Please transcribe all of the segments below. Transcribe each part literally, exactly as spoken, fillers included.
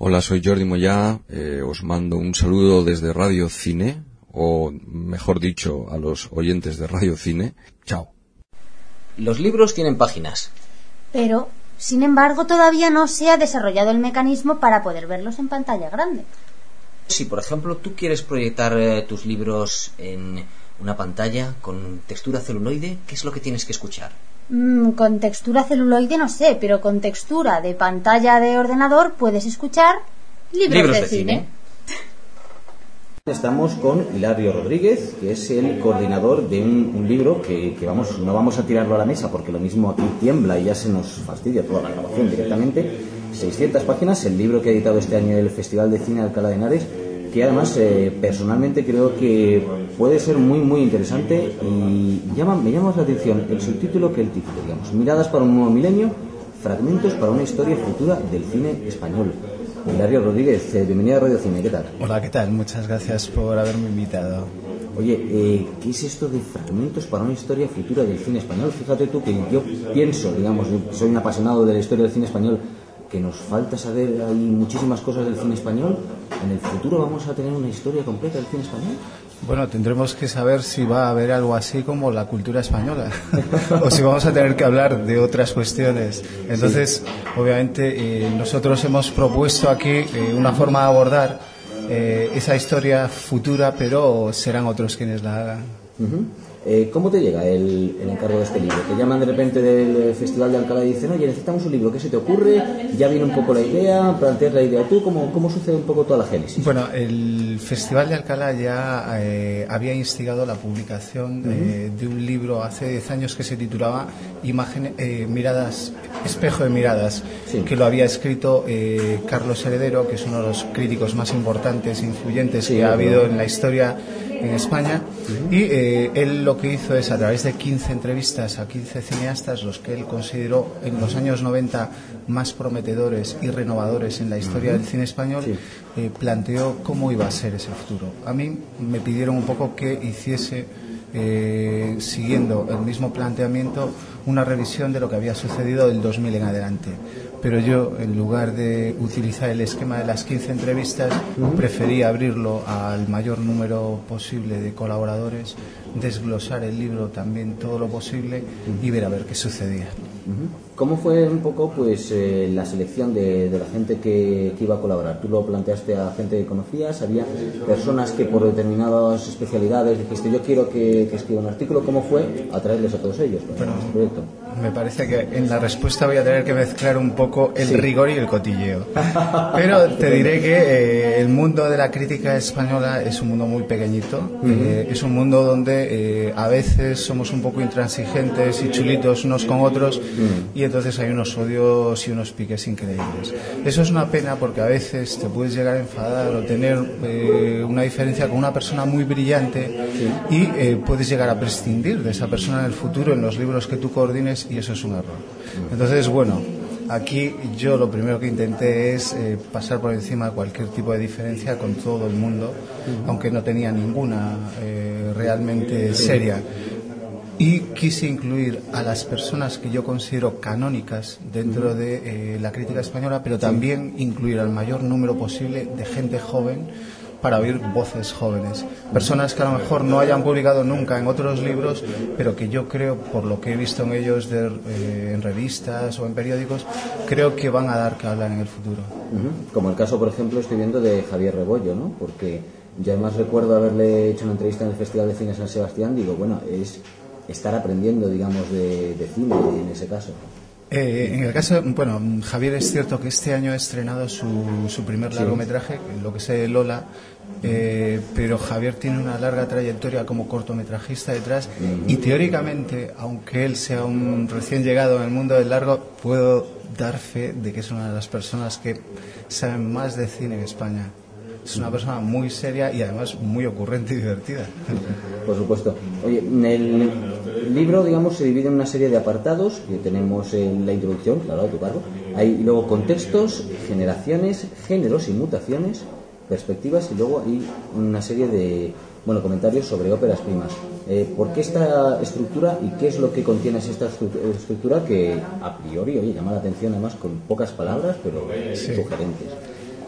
Hola, soy Jordi Moyá, eh, os mando un saludo desde Radio Cine, o mejor dicho, a los oyentes de Radio Cine. Chao. Los libros tienen páginas. Pero, sin embargo, todavía no se ha desarrollado el mecanismo para poder verlos en pantalla grande. Si, por ejemplo, tú quieres proyectar eh, tus libros en una pantalla con textura celuloide, ¿qué es lo que tienes que escuchar? Mm, con textura celuloide no sé, pero con textura de pantalla de ordenador puedes escuchar libros, libros de, de cine. cine. Estamos con Hilario Rodríguez, que es el coordinador de un, un libro que, que vamos, no vamos a tirarlo a la mesa porque lo mismo aquí tiembla y ya se nos fastidia toda la grabación directamente. seiscientas páginas, el libro que ha editado este año el Festival de Cine de Alcalá de Henares, que además eh, personalmente creo que puede ser muy muy interesante y llama, me llama más la atención el subtítulo que el título, digamos, Miradas para un nuevo milenio, fragmentos para una historia futura del cine español. Hilario Rodríguez, eh, bienvenido a Radio Cine, ¿qué tal? Hola, ¿qué tal? Muchas gracias por haberme invitado. Oye, eh, ¿qué es esto de fragmentos para una historia futura del cine español? Fíjate tú que yo pienso, digamos, soy un apasionado de la historia del cine español, que nos falta saber, hay muchísimas cosas del cine español. ¿En el futuro vamos a tener una historia completa del cine español? Bueno, tendremos que saber si va a haber algo así como la cultura española o si vamos a tener que hablar de otras cuestiones. Entonces, sí. obviamente, eh, nosotros hemos propuesto aquí eh, una forma de abordar eh, esa historia futura, pero serán otros quienes la hagan. Uh-huh. Eh, ¿Cómo te llega el, el encargo de este libro? ¿Te llaman de repente del Festival de Alcalá y dicen, oye, necesitamos un libro, ¿qué se te ocurre? Ya viene un poco la idea, planteas la idea tú, ¿cómo, cómo sucede un poco toda la génesis? Bueno, el Festival de Alcalá ya eh, había instigado la publicación eh, uh-huh. de un libro hace diez años que se titulaba Imágenes, eh, Miradas, Espejo de Miradas, sí. que lo había escrito eh, Carlos Heredero, que es uno de los críticos más importantes e influyentes sí, que ha habido en la historia en España, uh-huh. y eh, él lo que hizo es, a través de quince entrevistas a quince cineastas, los que él consideró en los años noventa más prometedores y renovadores en la historia uh-huh. del cine español, sí. eh, planteó cómo iba a ser ese futuro. A mí me pidieron un poco que hiciese, eh, siguiendo el mismo planteamiento, una revisión de lo que había sucedido del dos mil en adelante. Pero yo, en lugar de utilizar el esquema de las quince entrevistas, uh-huh. preferí abrirlo al mayor número posible de colaboradores, desglosar el libro también todo lo posible uh-huh. y ver a ver qué sucedía. Uh-huh. ¿Cómo fue un poco pues eh, la selección de, de la gente que, que iba a colaborar? ¿Tú lo planteaste a gente que conocías? ¿Había personas que por determinadas especialidades dijiste yo quiero que, que escriba un artículo? ¿Cómo fue atraerles a todos ellos para bueno, este proyecto? Me parece que en la respuesta voy a tener que mezclar un poco el sí. rigor y el cotilleo. Pero te diré que eh, el mundo de la crítica española es un mundo muy pequeñito. Uh-huh. Eh, es un mundo donde eh, a veces somos un poco intransigentes y chulitos unos con otros uh-huh. y entonces hay unos odios y unos piques increíbles. Eso es una pena porque a veces te puedes llegar a enfadar o tener eh, una diferencia con una persona muy brillante sí. y eh, puedes llegar a prescindir de esa persona en el futuro en los libros que tú coordines y eso es un error. Entonces, bueno, aquí yo lo primero que intenté es eh, pasar por encima de cualquier tipo de diferencia con todo el mundo, uh-huh. aunque no tenía ninguna eh, realmente seria. Y quise incluir a las personas que yo considero canónicas dentro uh-huh. de eh, la crítica española, pero también incluir al mayor número posible de gente joven para oír voces jóvenes, personas que a lo mejor no hayan publicado nunca en otros libros, pero que yo creo, por lo que he visto en ellos de, eh, en revistas o en periódicos, creo que van a dar que hablar en el futuro. Uh-huh. Como el caso, por ejemplo, estoy viendo de Javier Rebollo, ¿no? Porque yo además recuerdo haberle hecho una entrevista en el Festival de Cine San Sebastián, digo, bueno, es estar aprendiendo, digamos, de, de cine en ese caso. Eh, en el caso, bueno, Javier es cierto que este año ha estrenado su, su primer largometraje, lo que sé, Lola, eh, pero Javier tiene una larga trayectoria como cortometrajista detrás y teóricamente, aunque él sea un recién llegado en el mundo del largo, puedo dar fe de que es una de las personas que saben más de cine en España. Es una persona muy seria y además muy ocurrente y divertida. Por supuesto. Oye, el libro, digamos, se divide en una serie de apartados que tenemos en la introducción, claro, a tu cargo. Hay luego contextos, generaciones, géneros y mutaciones, perspectivas y luego hay una serie de, bueno, comentarios sobre óperas primas. Eh, ¿Por qué esta estructura y qué es lo que contiene esta estructura que a priori, oye, llama la atención además con pocas palabras, pero sí. sugerentes?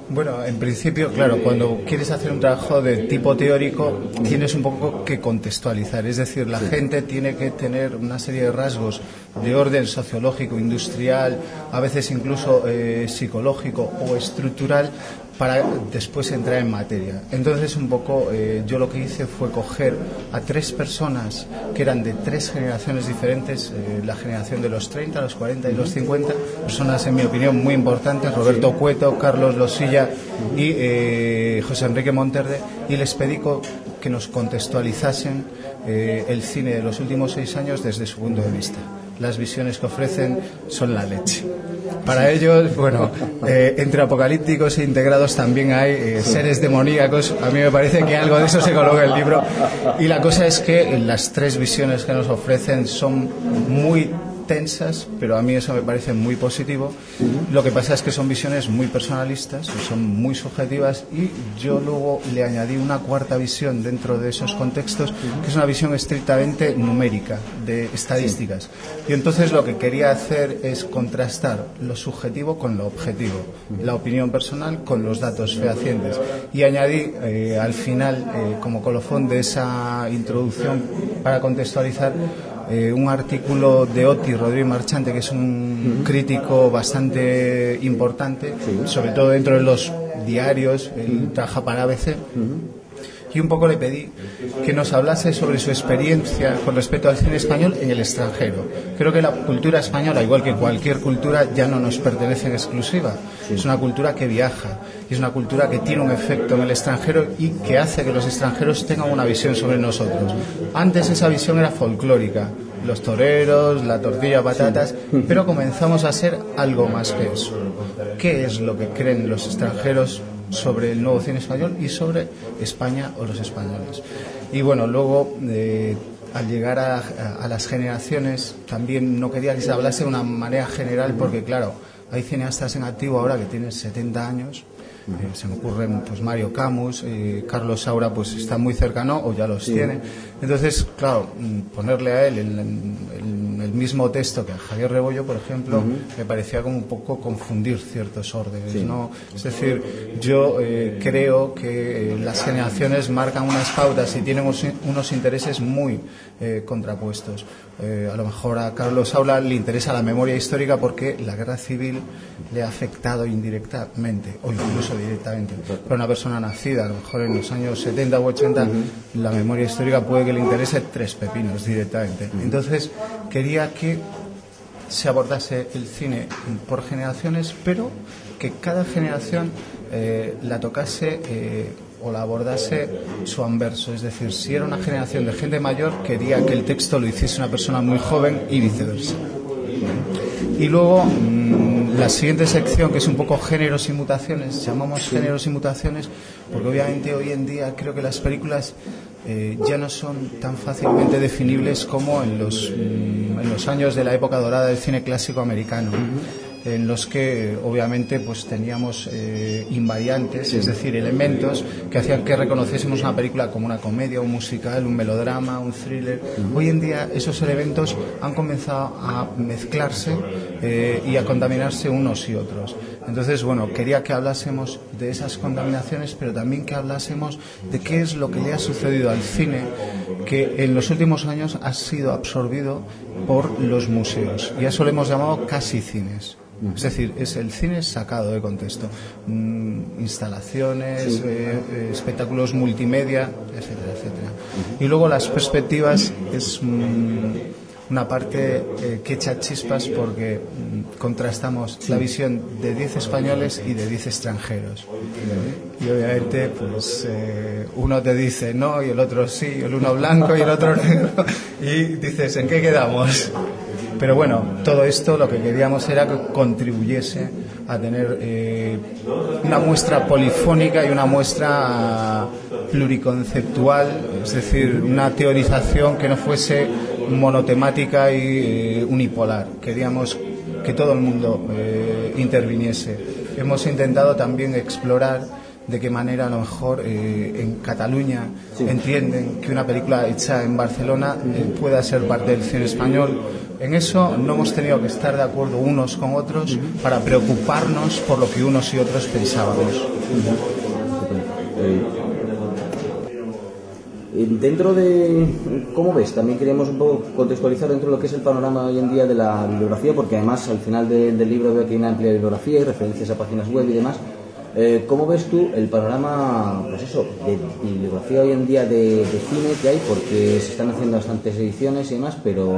Bueno, en principio, claro, cuando quieres hacer un trabajo de tipo teórico, tienes un poco que contextualizar. Es decir, la gente tiene que tener una serie de rasgos de orden sociológico, industrial, a veces incluso eh, psicológico o estructural, para después entrar en materia. Entonces, un poco, eh, yo lo que hice fue coger a tres personas que eran de tres generaciones diferentes, eh, la generación de los treinta, los cuarenta y los cincuenta, personas, en mi opinión, muy importantes, Roberto Cueto, Carlos Losilla y eh, José Enrique Monterde, y les pedí que nos contextualizasen eh, el cine de los últimos seis años desde su punto de vista. Las visiones que ofrecen son la leche. Para ellos, bueno, eh, entre apocalípticos e integrados también hay eh, seres demoníacos. A mí me parece que algo de eso se coloca en el libro. Y la cosa es que las tres visiones que nos ofrecen son muy tensas, pero a mí eso me parece muy positivo. Lo que pasa es que son visiones muy personalistas, son muy subjetivas, y yo luego le añadí una cuarta visión dentro de esos contextos, que es una visión estrictamente numérica, de estadísticas. Y entonces lo que quería hacer es contrastar lo subjetivo con lo objetivo, la opinión personal con los datos fehacientes. Y añadí eh, al final, eh, como colofón de esa introducción, para contextualizar, Eh, un artículo de Oti Rodríguez Marchante, que es un uh-huh. crítico bastante importante, sí. sobre todo dentro de los diarios, él uh-huh. trabaja para A B C, uh-huh. y un poco le pedí que nos hablase sobre su experiencia con respecto al cine español en el extranjero. Creo que la cultura española, igual que cualquier cultura, ya no nos pertenece en exclusiva. Sí. Es una cultura que viaja, y es una cultura que tiene un efecto en el extranjero y que hace que los extranjeros tengan una visión sobre nosotros. Antes esa visión era folclórica, los toreros, la tortilla de patatas, sí. pero comenzamos a ser algo más que eso. ¿Qué es lo que creen los extranjeros sobre el nuevo cine español y sobre España o los españoles? Y bueno, luego eh, al llegar a, a, a las generaciones, también no quería que se hablase de una manera general, porque claro, hay cineastas en activo ahora que tienen setenta años. Eh, se me ocurren pues Mario Camus, eh, Carlos Saura pues está muy cercano o ya los sí. tiene. Entonces, claro, ponerle a él el, el, el mismo texto que a Javier Rebollo, por ejemplo, uh-huh. me parecía como un poco confundir ciertos órdenes, sí. ¿no? Es decir, yo eh, creo que eh, las generaciones marcan unas pautas y tienen unos, unos intereses muy eh, contrapuestos. Eh, a lo mejor a Carlos Saura le interesa la memoria histórica porque la guerra civil le ha afectado indirectamente o incluso directamente. Para una persona nacida a lo mejor en los años setenta u ochenta, uh-huh. la memoria histórica puede que le interese tres pepinos directamente. Uh-huh. Entonces quería que se abordase el cine por generaciones, pero que cada generación eh, la tocase eh, o la abordase su anverso. Es decir, si era una generación de gente mayor, quería que el texto lo hiciese una persona muy joven y viceversa. Y luego mmm, la siguiente sección, que es un poco géneros y mutaciones, llamamos sí. géneros y mutaciones porque obviamente hoy en día creo que las películas eh, ya no son tan fácilmente definibles como en los, mmm, en los años de la época dorada del cine clásico americano. Uh-huh. En los que obviamente pues teníamos eh, invariantes, sí. es decir, elementos que hacían que reconociésemos una película como una comedia, un musical, un melodrama, un thriller. Uh-huh. Hoy en día esos elementos han comenzado a mezclarse eh, y a contaminarse unos y otros. Entonces, bueno, quería que hablásemos de esas contaminaciones, pero también que hablásemos de qué es lo que le ha sucedido al cine, que en los últimos años ha sido absorbido por los museos. Y a eso le hemos llamado casi cines. Es decir, es el cine sacado de contexto. Mm, instalaciones, sí. eh, eh, espectáculos multimedia, etcétera, etcétera. Uh-huh. Y luego las perspectivas es mm, una parte eh, que echa chispas porque mm, contrastamos sí. la visión de diez españoles y de diez extranjeros. Uh-huh. Y obviamente, pues eh, uno te dice no y el otro sí, el uno blanco y el otro negro. Y dices, ¿en qué quedamos? Pero bueno, todo esto lo que queríamos era que contribuyese a tener eh, una muestra polifónica y una muestra pluriconceptual, es decir, una teorización que no fuese monotemática y eh, unipolar. Queríamos que todo el mundo eh, interviniese. Hemos intentado también explorar de qué manera a lo mejor eh, en Cataluña sí. entienden que una película hecha en Barcelona eh, pueda ser parte del cine español. En eso no hemos tenido que estar de acuerdo unos con otros para preocuparnos por lo que unos y otros pensábamos. Dentro de, ¿cómo ves? También queríamos un poco contextualizar dentro de lo que es el panorama hoy en día de la bibliografía, porque además al final de, del libro veo que hay una amplia bibliografía y referencias a páginas web y demás. Eh, ¿Cómo ves tú el panorama, pues eso, de bibliografía hoy en día de, de cine que hay? Porque se están haciendo bastantes ediciones y demás, pero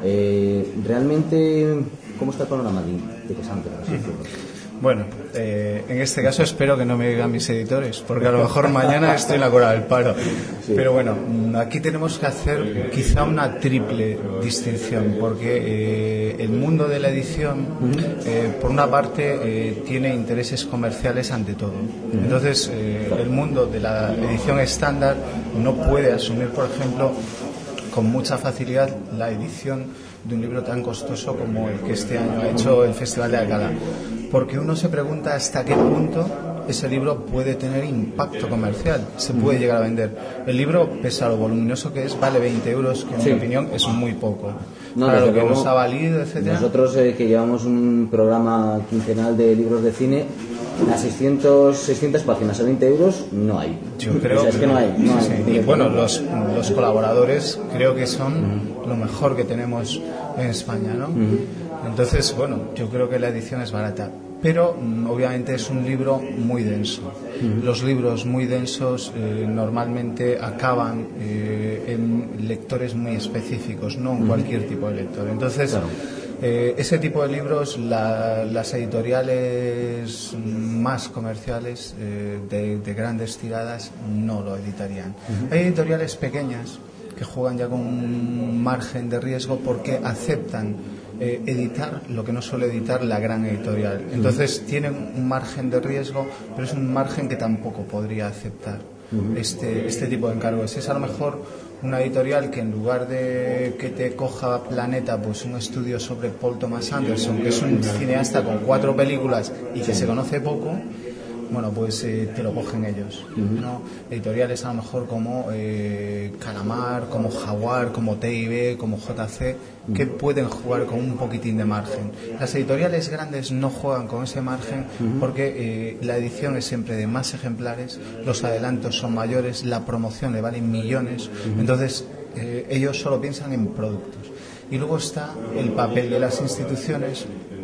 eh, realmente, ¿cómo está el panorama de interesante, por así decirlo? Bueno, eh, en este caso espero que no me digan mis editores, porque a lo mejor mañana estoy en la cola del paro. Sí. Pero bueno, aquí tenemos que hacer quizá una triple distinción, porque eh, el mundo de la edición, eh, por una parte, eh, tiene intereses comerciales ante todo. Entonces, eh, el mundo de la edición estándar no puede asumir, por ejemplo, con mucha facilidad la edición de un libro tan costoso como el que este año ha hecho el Festival de Alcalá, porque uno se pregunta hasta qué punto ese libro puede tener impacto comercial, se puede llegar a vender. El libro, pese a lo voluminoso que es, vale veinte euros, que en sí. mi opinión es muy poco. No, para lo que nos ha valido, etcétera. Nosotros eh, que llevamos un programa quincenal de libros de cine, a seiscientas páginas a veinte euros no hay. Yo creo o sea, es que no hay. No sí, hay. Y bueno, los, los colaboradores creo que son uh-huh. lo mejor que tenemos en España, ¿no? Uh-huh. Entonces, bueno, yo creo que la edición es barata, pero obviamente es un libro muy denso. Uh-huh. Los libros muy densos eh, normalmente acaban eh, en lectores muy específicos, no en uh-huh. cualquier tipo de lector. Entonces, claro. Eh, ese tipo de libros, la, las editoriales más comerciales eh, de, de grandes tiradas no lo editarían. Uh-huh. Hay editoriales pequeñas que juegan ya con un margen de riesgo porque aceptan eh, editar lo que no suele editar la gran editorial. Entonces tienen un margen de riesgo, pero es un margen que tampoco podría aceptar uh-huh. este, este tipo de encargos. Es a lo mejor una editorial que en lugar de que te coja Planeta, pues un estudio sobre Paul Thomas Anderson, que es un cineasta con cuatro películas y que se conoce poco, bueno, pues eh, te lo cogen ellos, ¿no? Editoriales a lo mejor como eh, Calamar, como Jaguar, como T I B, como J C, que pueden jugar con un poquitín de margen. Las editoriales grandes no juegan con ese margen porque eh, la edición es siempre de más ejemplares, los adelantos son mayores, la promoción le valen millones, entonces eh, ellos solo piensan en productos. Y luego está el papel de las instituciones.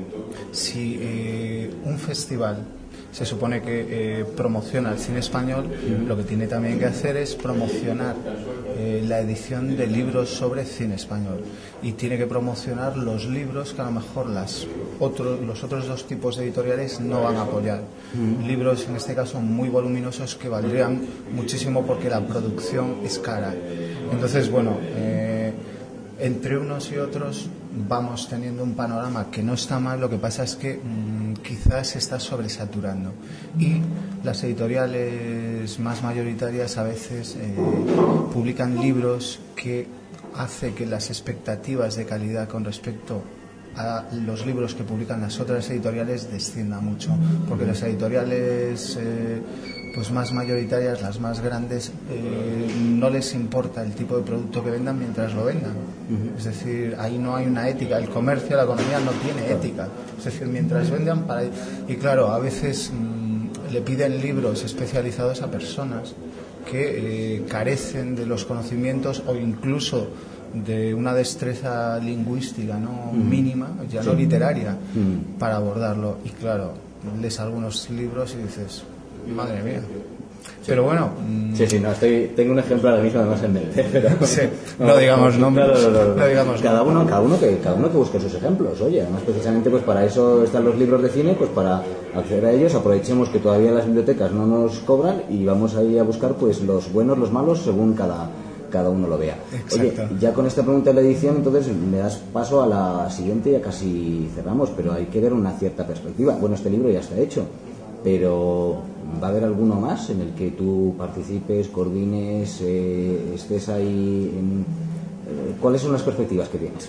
Si eh, un festival se supone que eh, promociona el cine español, lo que tiene también que hacer es promocionar eh, la edición de libros sobre cine español, y tiene que promocionar los libros que a lo mejor las otros, los otros dos tipos de editoriales no van a apoyar. Mm. Libros en este caso muy voluminosos que valdrían muchísimo porque la producción es cara. Entonces, bueno, eh, entre unos y otros vamos teniendo un panorama que no está mal, lo que pasa es que mmm, quizás se está sobresaturando y las editoriales más mayoritarias a veces eh, publican libros que hace que las expectativas de calidad con respecto a los libros que publican las otras editoriales desciendan mucho, porque las editoriales eh, pues más mayoritarias, las más grandes, eh, no les importa el tipo de producto que vendan mientras lo vendan. Uh-huh. Es decir, ahí no hay una ética, el comercio, la economía no tiene ética. Es decir, mientras vendan para... Y claro, a veces mmm, le piden libros especializados a personas que eh, carecen de los conocimientos o incluso de una destreza lingüística no uh-huh. mínima, ya sí. no literaria, uh-huh. para abordarlo. Y claro, lees algunos libros y dices... Madre mía. Sí. Pero bueno. Mmm... Sí, sí, no, estoy, tengo un ejemplo ahora mismo además en mente. Pero... Sí, no, no digamos nombres. No, no, no, no. no digamos cada uno, cada uno que cada uno que busque sus ejemplos. Oye, además precisamente pues para eso están los libros de cine, pues para acceder a ellos, aprovechemos que todavía las bibliotecas no nos cobran y vamos ahí a buscar pues los buenos, los malos según cada cada uno lo vea. Exacto. Oye, ya con esta pregunta de la edición, entonces me das paso a la siguiente, ya casi cerramos, pero hay que ver una cierta perspectiva. Bueno, este libro ya está hecho, pero ¿va a haber alguno más en el que tú participes, coordines, eh, estés ahí? En, eh, ¿Cuáles son las perspectivas que tienes?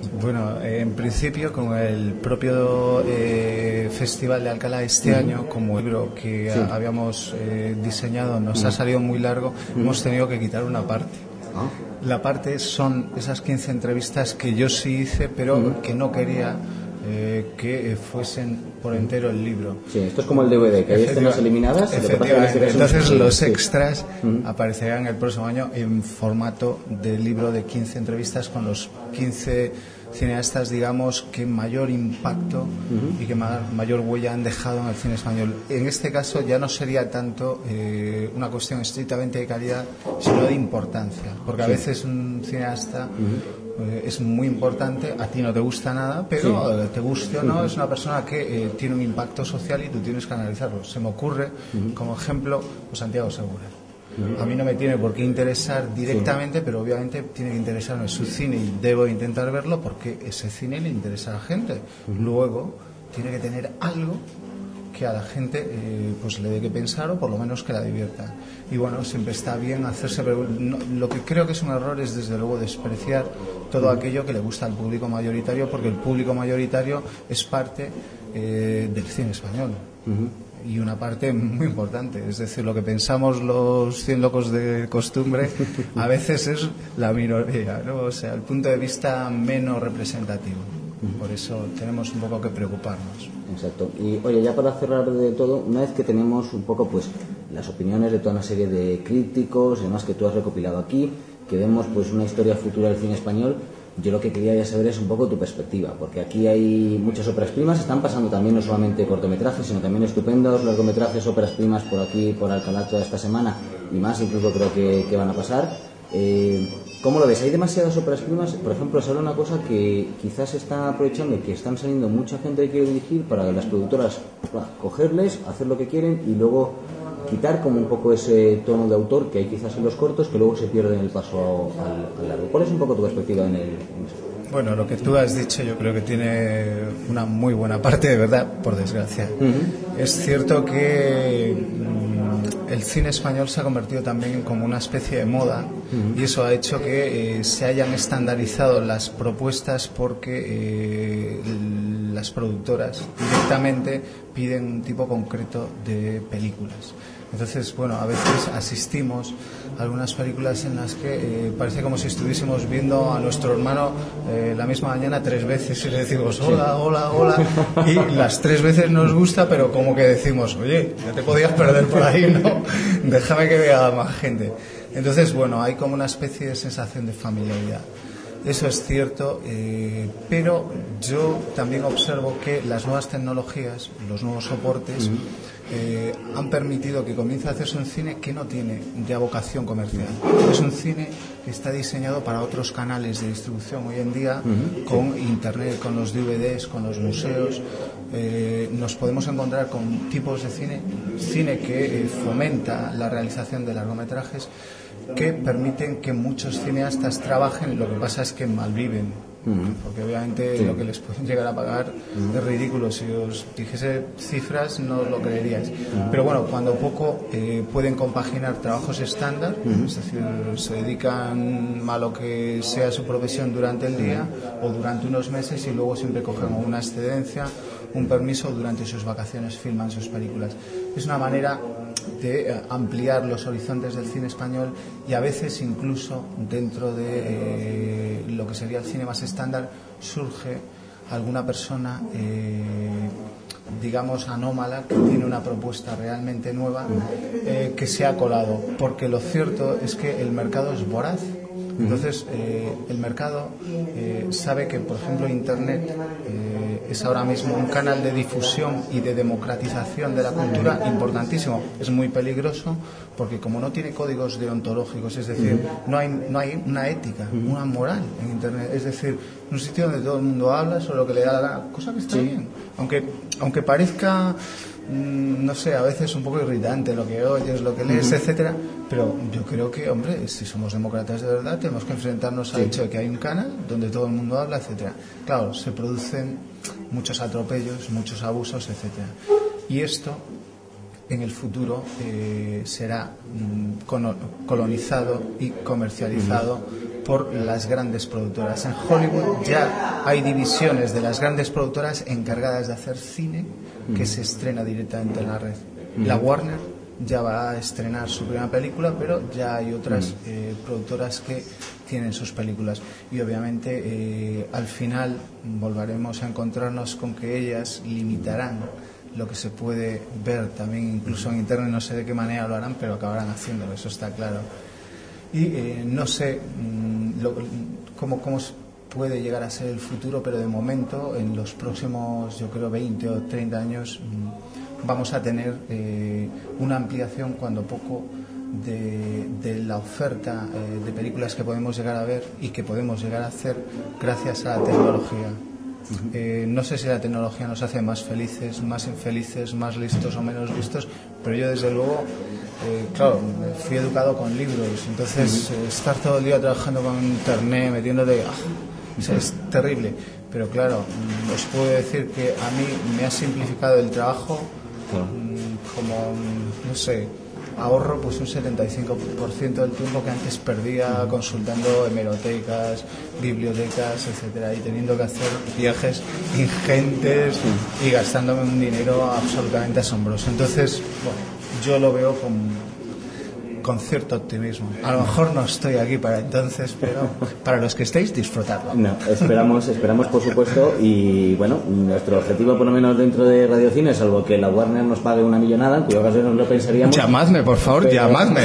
Bueno, eh, en principio con el propio eh, Festival de Alcalá este uh-huh. año, como el libro que sí. a, habíamos eh, diseñado nos uh-huh. ha salido muy largo, uh-huh. hemos tenido que quitar una parte. Uh-huh. La parte son esas quince entrevistas que yo sí hice, pero uh-huh. que no quería eh, que fuesen por entero el libro. Sí, esto es como el D V D, que hay escenas eliminadas. Efectivamente. Entonces los extras uh-huh. aparecerán el próximo año en formato de libro de quince entrevistas con los quince cineastas, digamos, que mayor impacto uh-huh. y que ma- mayor huella han dejado en el cine español. En este caso ya no sería tanto eh, una cuestión estrictamente de calidad, sino de importancia, porque a sí. veces un cineasta uh-huh. eh, es muy importante, a ti no te gusta nada, pero sí. eh, te guste o no, uh-huh. es una persona que eh, tiene un impacto social y tú tienes que analizarlo. Se me ocurre, uh-huh. como ejemplo, pues Santiago Segura. A mí no me tiene por qué interesar directamente, sí. pero obviamente tiene que interesarme su cine y debo intentar verlo porque ese cine le interesa a la gente. Uh-huh. Luego tiene que tener algo que a la gente eh, pues le dé que pensar o por lo menos que la divierta. Y bueno, siempre está bien hacerse, pero no, lo que creo que es un error es desde luego despreciar todo uh-huh. aquello que le gusta al público mayoritario, porque el público mayoritario es parte eh, del cine español. Uh-huh. Y una parte muy importante, es decir, lo que pensamos los cien locos de costumbre a veces es la minoría, ¿no? O sea, el punto de vista menos representativo. Por eso tenemos un poco que preocuparnos. Exacto. Y oye, ya para cerrar de todo, una vez que tenemos un poco pues las opiniones de toda una serie de críticos y demás que tú has recopilado aquí, que vemos pues una historia futura del cine español, yo lo que quería ya saber es un poco tu perspectiva, porque aquí hay muchas óperas primas, están pasando también no solamente cortometrajes, sino también estupendos largometrajes, óperas primas por aquí, por Alcalá toda esta semana, y más incluso creo que, que van a pasar. Eh, ¿Cómo lo ves? ¿Hay demasiadas óperas primas? Por ejemplo, se habla una cosa que quizás se está aprovechando, que están saliendo mucha gente que quiere dirigir para las productoras bueno, cogerles, hacer lo que quieren y luego quitar como un poco ese tono de autor que hay quizás en los cortos que luego se pierde en el paso al, al largo. ¿Cuál es un poco tu perspectiva en el en eso? Bueno, lo que tú has dicho yo creo que tiene una muy buena parte de verdad, por desgracia. Uh-huh. Es cierto que mm, el cine español se ha convertido también como una especie de moda uh-huh. y eso ha hecho que eh, se hayan estandarizado las propuestas porque eh, las productoras directamente piden un tipo concreto de películas. Entonces, bueno, a veces asistimos a algunas películas en las que eh, parece como si estuviésemos viendo a nuestro hermano eh, la misma mañana tres veces y le decimos hola, hola, hola, y las tres veces nos gusta, pero como que decimos, oye, ya te podías perder por ahí, ¿no? Déjame que vea a más gente. Entonces, bueno, hay como una especie de sensación de familiaridad. Eso es cierto, eh, pero yo también observo que las nuevas tecnologías, los nuevos soportes, eh, han permitido que comience a hacerse un cine que no tiene ya vocación comercial. Es un cine que está diseñado para otros canales de distribución. Hoy en día, uh-huh. con Internet, con los D V Ds, con los museos, eh, nos podemos encontrar con tipos de cine, cine que eh, fomenta la realización de largometrajes, que permiten que muchos cineastas trabajen, lo que pasa es que malviven, uh-huh. porque obviamente sí. lo que les pueden llegar a pagar uh-huh. es ridículo. Si os dijese cifras no os lo creeríais, uh-huh. pero bueno, cuando poco eh, pueden compaginar trabajos estándar, uh-huh. es decir, se dedican a lo que sea su profesión durante el día o durante unos meses y luego siempre cogen una excedencia, un permiso, durante sus vacaciones filman sus películas. Es una manera de ampliar los horizontes del cine español y a veces incluso dentro de eh, lo que sería el cine más estándar surge alguna persona eh, digamos anómala que tiene una propuesta realmente nueva eh, que se ha colado, porque lo cierto es que el mercado es voraz. Entonces eh, el mercado eh, sabe que, por ejemplo, Internet eh, es ahora mismo un canal de difusión y de democratización de la cultura importantísimo. Es muy peligroso porque como no tiene códigos deontológicos, es decir, no hay, no hay una ética, una moral en Internet, es decir, un sitio donde todo el mundo habla sobre lo que le da la gana, cosa que está sí. bien, aunque, aunque parezca no sé, a veces un poco irritante lo que oyes, lo que lees, uh-huh. etcétera, pero yo creo que, hombre, si somos demócratas de verdad tenemos que enfrentarnos sí. al hecho de que hay un canal donde todo el mundo habla, etcétera. Claro, se producen muchos atropellos, muchos abusos, etcétera. Y esto en el futuro eh, será mm, colonizado y comercializado uh-huh. por las grandes productoras. En Hollywood ya hay divisiones de las grandes productoras encargadas de hacer cine que se estrena directamente en la red. La Warner ya va a estrenar su primera película, pero ya hay otras eh, productoras que tienen sus películas, y obviamente eh, al final volveremos a encontrarnos con que ellas limitarán lo que se puede ver también incluso en internet. No sé de qué manera lo harán, pero acabarán haciéndolo, eso está claro. Y eh, no sé mmm, lo, cómo, cómo puede llegar a ser el futuro, pero de momento en los próximos, yo creo, veinte o treinta años mmm, vamos a tener eh, una ampliación cuando poco de, de la oferta eh, de películas que podemos llegar a ver y que podemos llegar a hacer gracias a la tecnología. Eh, no sé si la tecnología nos hace más felices, más infelices, más listos o menos listos, pero yo desde luego, eh, claro, fui educado con libros, entonces eh, estar todo el día trabajando con internet, metiéndote, ah, o sea, es terrible, pero claro, os puedo decir que a mí me ha simplificado el trabajo, como, no sé, ahorro pues un setenta y cinco por ciento del tiempo que antes perdía consultando hemerotecas, bibliotecas, etcétera, y teniendo que hacer viajes ingentes y gastándome un dinero absolutamente asombroso. Entonces, bueno, yo lo veo con con cierto optimismo. A lo mejor no estoy aquí para entonces, pero para los que estéis, disfrutadlo. No, esperamos, esperamos por supuesto, y bueno, nuestro objetivo por lo menos dentro de Radiocine, salvo que la Warner nos pague una millonada, en cuyo caso nos lo pensaríamos. Llamadme, por favor, pero... llamadme.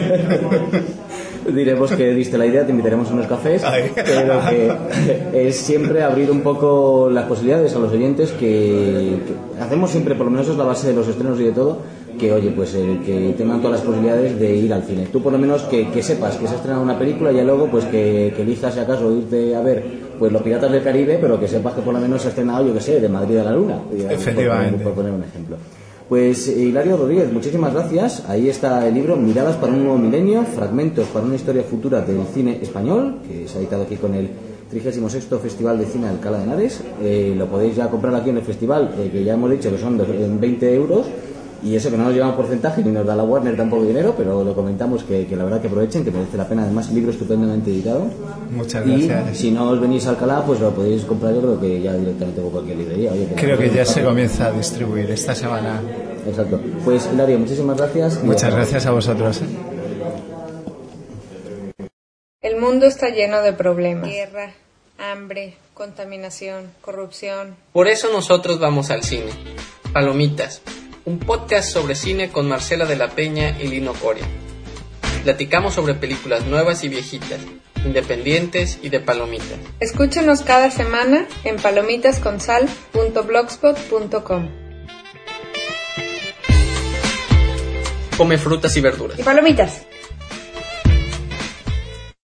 Diremos que diste la idea, te invitaremos a unos cafés, Ay. pero que es siempre abrir un poco las posibilidades a los oyentes, que, que hacemos siempre, por lo menos es la base de los estrenos y de todo, que oye, pues eh, que tengan todas las posibilidades de ir al cine. Tú por lo menos que, que sepas que se ha estrenado una película, y ya luego pues que, que elijas si acaso irte a ver pues Los Piratas del Caribe, pero que sepas que por lo menos se ha estrenado, yo que sé, de Madrid a la Luna, efectivamente, por, por poner un ejemplo. Pues Hilario Rodríguez, muchísimas gracias. Ahí está el libro Miradas para un nuevo milenio, fragmentos para una historia futura del cine español, que se ha editado aquí con el trigésimo sexto Festival de Cine de Alcalá de Henares. Eh, lo podéis ya comprar aquí en el festival, eh, que ya hemos dicho que son de veinte euros, y eso que no nos lleva un porcentaje ni nos da la Warner tampoco dinero, pero lo comentamos que, que la verdad que aprovechen, que merece la pena. Además, libro estupendamente editado. Muchas gracias. Y si no os venís a Alcalá, pues lo podéis comprar, yo creo que ya directamente por cualquier librería. Oye, que creo que ya se comienza a distribuir esta semana. Exacto. Pues Hilario, muchísimas gracias. Muchas gracias a vosotros. ¿eh? El mundo está lleno de problemas. Guerra, hambre, contaminación, corrupción. Por eso nosotros vamos al cine. Palomitas, un podcast sobre cine con Marcela de la Peña y Lino Coria. Platicamos sobre películas nuevas y viejitas, independientes y de palomitas. Escúchenos cada semana en palomitasconsal punto blogspot punto com. Come frutas y verduras. Y palomitas.